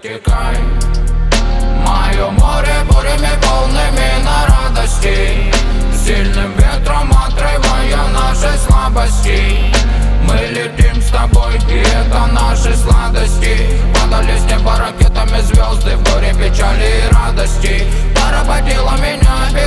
затекай. Мое море бурями полными на радости, сильным ветром отрывая наши слабости. Мы летим с тобой, и это наши сладости. Падали с неба ракетами звезды в горе, печали и радости. Поработила меня